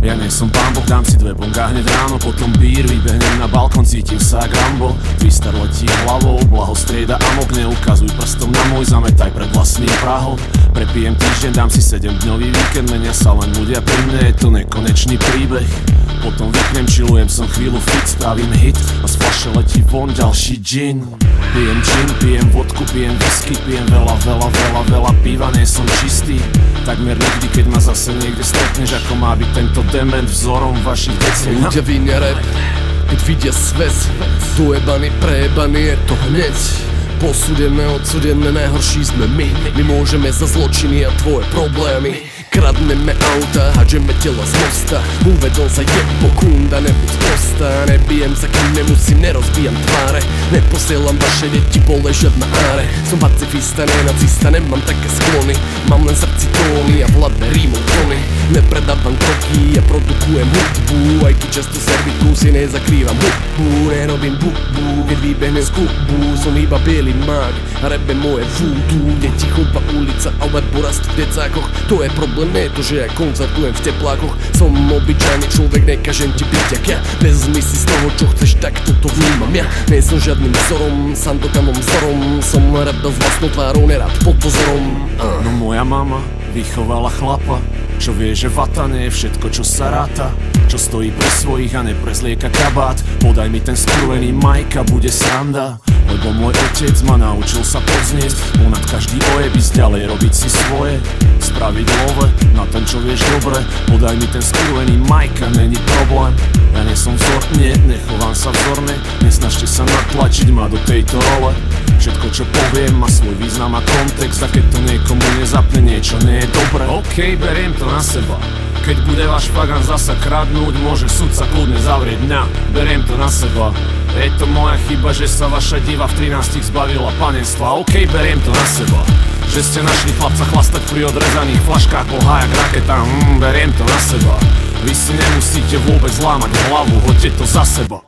Ja nie som pán Boh, dám si 2 bonga hneď ráno, potom bír, vybehnem na balkón, cítim sa jak Rambo. Twister letí hlavou, blaho strieda amok, neukazuj prstom na môj, zametaj pred vlastným prahom. Prepijem týždeň, dám si 7-dňový víkend, menia sa len ľudia pri mne, je to nekonečný príbeh. Potom vypnem, chillujem, som chvíľu fit, spravím hit a z fľaše letí von ďalší džin. Pijem džin, pijem vodku, pijem whisky, pijem veľa piva, nie som čistý. Takmer nikdy, keď ma zase niekde stretneš, ako má byť tento dement vzorom vašich detí. Ľudia vinia rap, keď vidia svet, dojebaný, prejebaný je to hneď. Posúdené, odsudené, najhorší sme my. My môžeme za zločiny a tvoje problémy. Kradneme auta, hadžeme tela z mosta. Uvedol sa jebo kunda, nebuď sprostá. Nebijem sa, kým nemusím, nerozbijam tváre. Neposielam vaše deti poležať na áre. Som pacifista, ne nacista, nemám také sklony. Mám len srdci tóny a vládne rímov tony. Nepredávam kroky a produkujem hudbu. Aj keď často servitu si nezakrývam hudbu. Nerobím bubu, keď vybehnem z klubu. Som iba bielý mág a rap je moje voodoo. Deti chodba ulica alebo rast v decákoch. To je problém, nie je to, že ja koncertujem v teplákoch. Som obyčajný človek, nekažem ti byť jak ja. Vezmi si z toho, čo chceš, tak toto vnímam ja. Nie som žiadnym vzorom, sandokanom vzorom. Som rap s vlastnou tvárou, nerád pod pozorom. No moja mama vychovala chlapa, čo vie, že vata nie je všetko, čo sa ráta. Čo stojí pri svojich a neprezlieka kabát. Podaj mi ten skurvený Majka, bude sranda. Lebo môj otec ma naučil sa povzniesť ponad každý ojeb, ísť ďalej, robiť si svoje. Spraviť love na ten, čo vieš dobre. Podaj mi ten skurvený Majka, není problém. Ja nie som vzor, nie, nechovám sa vzorne. Nesnažte sa natlačiť ma do tejto role. Všetko, čo poviem, má svoj význam a kontext. A keď to niekomu nezapne, niečo nie je dobre. OK, beriem to na seba. Keď bude váš pagan zasa kradnúť, môže sudca kľudne zavrieť mňa. Beriem to na seba. Je to moja chyba, že sa vaša diva v 13 zbavila panenstva. OK, beriem to na seba. Že ste našli chlapca chlastať pri odrezaných flaškách, bol hajak raketa. Beriem to na seba. Vy si nemusíte vôbec lámať hlavu, hoďte to za seba.